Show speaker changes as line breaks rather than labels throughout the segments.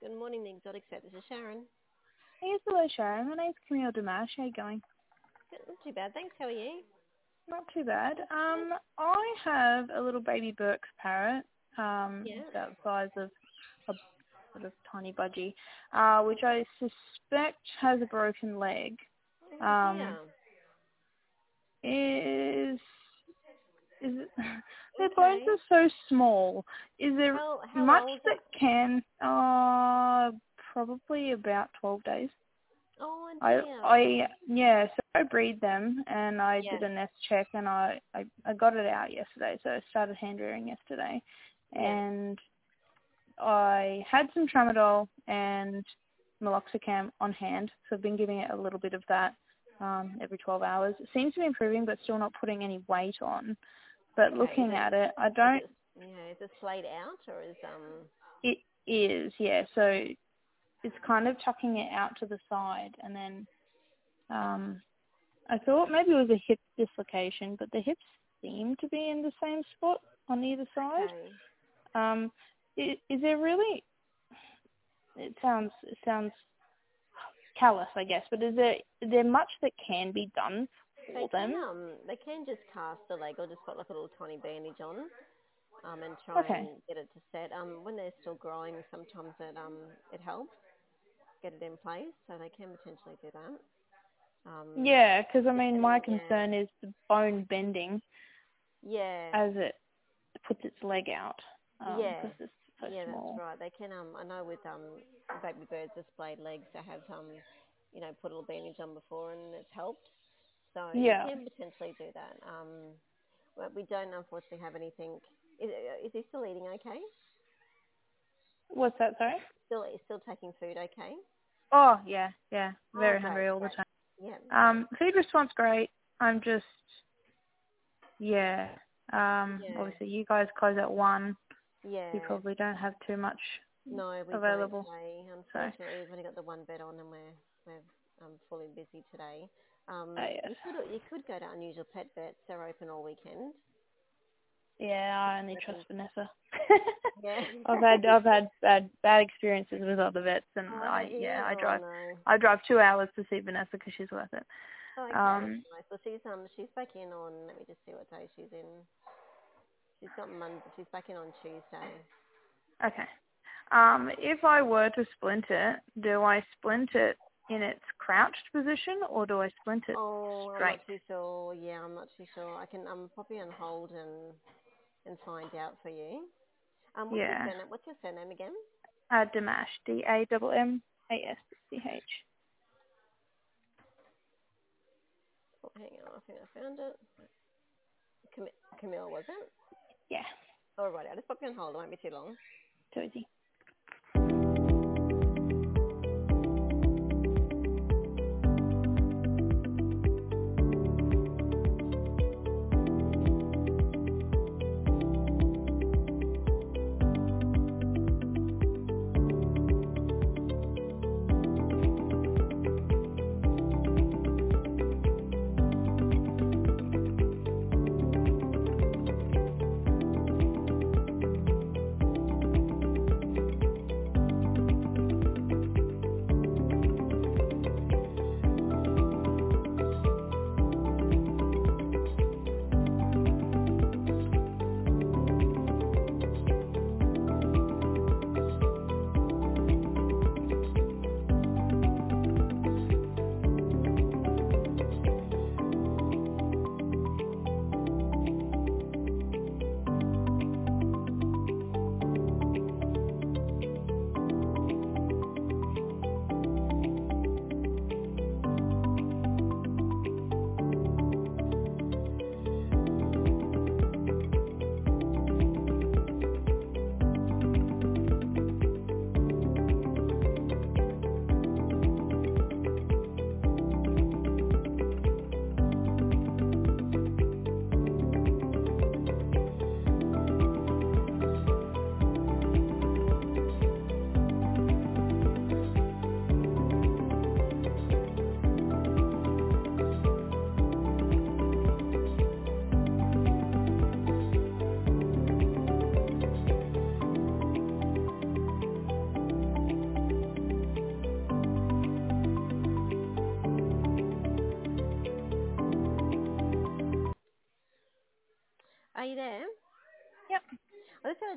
Good morning, the Exotic Set. This is Sharon.
Yes, hello, Sharon. My name's Camille Dimash. How you going?
Good, not too bad, thanks. How are you?
Not too bad. I have a little baby Burke's parrot,
Yeah.
about the size of a sort of tiny budgie, which I suspect has a broken leg.
Yeah.
Is it, their bones
Okay.
are so small. Is there
How
much
old is
that
it?
can? Probably about 12 days.
Oh dear.
So I breed them and I
Yes.
did a nest check and I got it out yesterday, so I started hand rearing yesterday.
Yeah.
And I had some tramadol and meloxicam on hand, so I've been giving it a little bit of that every 12 hours. It seems to be improving, but still not putting any weight on. But
Okay.
looking at it, I don't.
Is it splayed out or is
It is, yeah. So it's kind of tucking it out to the side, and then I thought maybe it was a hip dislocation, but the hips seem to be in the same spot on either side.
okay?
Is there really? It sounds callous, I guess, but is there much that can be done for them?
They can just cast the leg or just put like a little tiny bandage on, and try
Okay.
and get it to set. When they're still growing, sometimes it helps get it in place, so they can potentially do that.
Yeah, because I mean, my
Yeah.
concern is the bone bending
Yeah.
as it puts its leg out,
Yeah.
because it's so
Yeah, that's
small.
right. They can. I know with baby birds, the splayed legs, they have put a little bandage on before, and it's helped. So you
Yeah.
can potentially do that. But we don't unfortunately have anything. Is he still eating okay?
What's that, sorry?
Still taking food okay?
Oh, yeah.
Oh,
Very
great,
hungry all the
great.
time.
Yeah, great.
Feed response great. I'm just,
Yeah,
obviously you guys close at 1. You
yeah.
probably don't have too much
No, we don't
available.
today.
So,
Unfortunately, we've only got the one bed on, and we're fully busy today.
yes.
You could go to Unusual Pet Vets. They're open all weekend.
Yeah, I only trust
Open.
Vanessa.
Yeah.
I've had bad experiences with other vets, and
Oh, have you? Oh no.
I drive 2 hours to see Vanessa because she's worth it.
Oh, okay, that's nice. Well, she's back in on. Let me just see what day she's in. She's got Monday. She's back in on Tuesday.
Okay. If I were to splint it, do I splint it in its crouched position or do I splint it
Oh, I'm
straight?
not too sure. Yeah, I'm not too sure. I can pop you on hold and find out for you.
Yeah.
What's your surname again?
Dimash, Dammash.
Oh, hang on, I think I found it. Camille, was it?
Yeah,
All right, I'll just pop you on hold. It won't be too long.
too easy.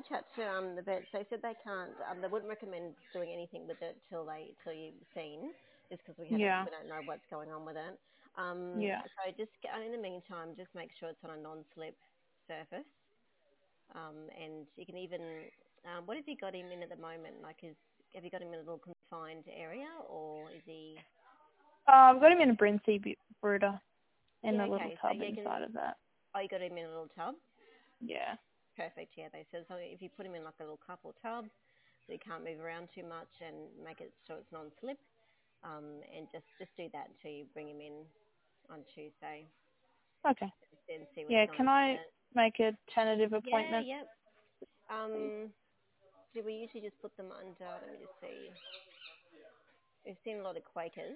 a chat to the vets. They said they can't. They wouldn't recommend doing anything with it till you've seen, just because we
Yeah.
don't know what's going on with it.
Yeah.
So just in the meantime, just make sure it's on a non-slip surface. And you can even, what have you got him in at the moment? Have you got him in a little confined area, or is he?
I've got him in a Brinsea brooder in
Yeah,
a little
okay. So
tub inside of that.
Oh, you got him in a little tub.
Yeah.
Perfect. Yeah, they said so. If you put him in like a little cup or tub, so he can't move around too much, and make it so it's non-slip, and just do that until you bring him in on Tuesday.
Okay.
Then see what's
Yeah.
going
Can
on
I
with it.
make a tentative
Yeah.
appointment?
Yep. Do we usually just put them under? Let me just see. We've seen a lot of Quakers.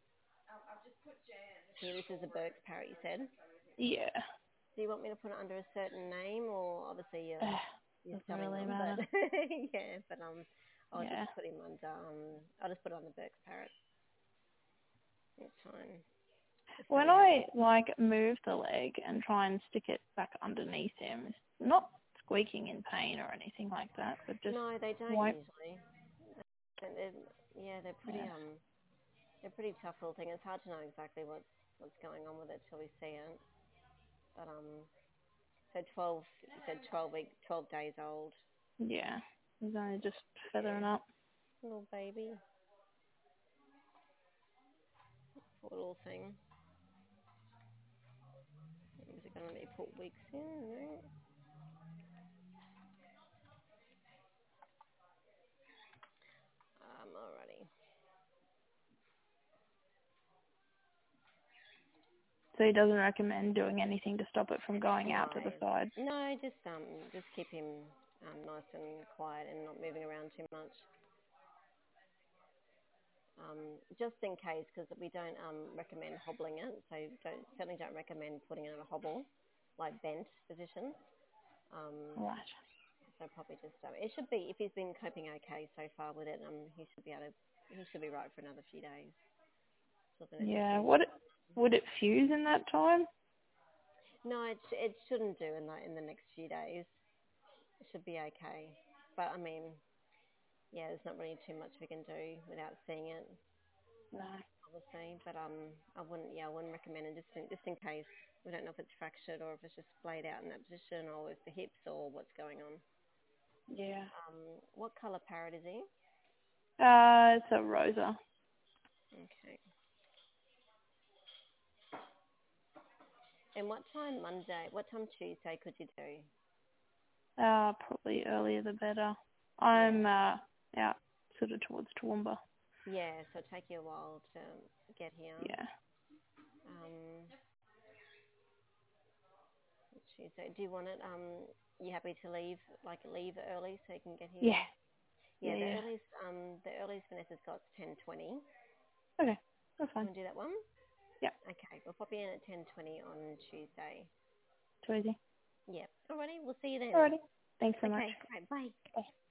Yeah, this is a Burke's parrot, you said.
Yeah.
Do you want me to put it under a certain name, or obviously you're
Doesn't
selling
really
them,
matter.
but yeah, but I'll
Yeah.
just put him under I'll just put it on the Burke's parrot. It's fine. Just so
When
we have
I move the leg and try and stick it back underneath him, it's not squeaking in pain or anything like that, but just
No, they don't
won't.
usually. They're pretty
Yeah.
they're pretty tough little thing. It's hard to know exactly what's going on with it till we see it. But so 12, you said 12 days old.
Yeah. He's only just
Yeah,
feathering up.
little baby, poor little thing. Is it going to be put weeks in? No. Alrighty.
So he doesn't recommend doing anything to stop it from going out to the side.
No, just keep him nice and quiet and not moving around too much. Just in case, because we don't recommend hobbling it, so certainly don't recommend putting it in a hobble, like bent position.
Right.
So probably just it should be, if he's been coping okay so far with it, he should be right for another few days. So the next
Yeah.
few.
Would it fuse in that time?
No, it shouldn't do in the next few days. It should be okay. But I mean, yeah, there's not really too much we can do without seeing it,
No.
obviously. But I wouldn't recommend it just in case. We don't know if it's fractured or if it's just splayed out in that position, or if the hips, or what's going on.
Yeah.
What colour parrot is he?
It's a Rosa.
Okay. And what time Tuesday could you do?
Probably earlier the better. I'm out sort of towards Toowoomba.
Yeah, so it'll take you a while to get here.
Yeah.
Tuesday. Do you want it? You happy to leave early so you can get here?
Yeah.
Yeah.
Yeah.
The earliest Vanessa's got is 10:20.
Okay. That's fine.
Want to do that one?
Yeah.
Okay, we'll pop you in at 10:20 on Tuesday.
Too easy.
Yeah. Alrighty, we'll see you then.
Alrighty. Thanks so much.
Okay. Right, bye.
Bye.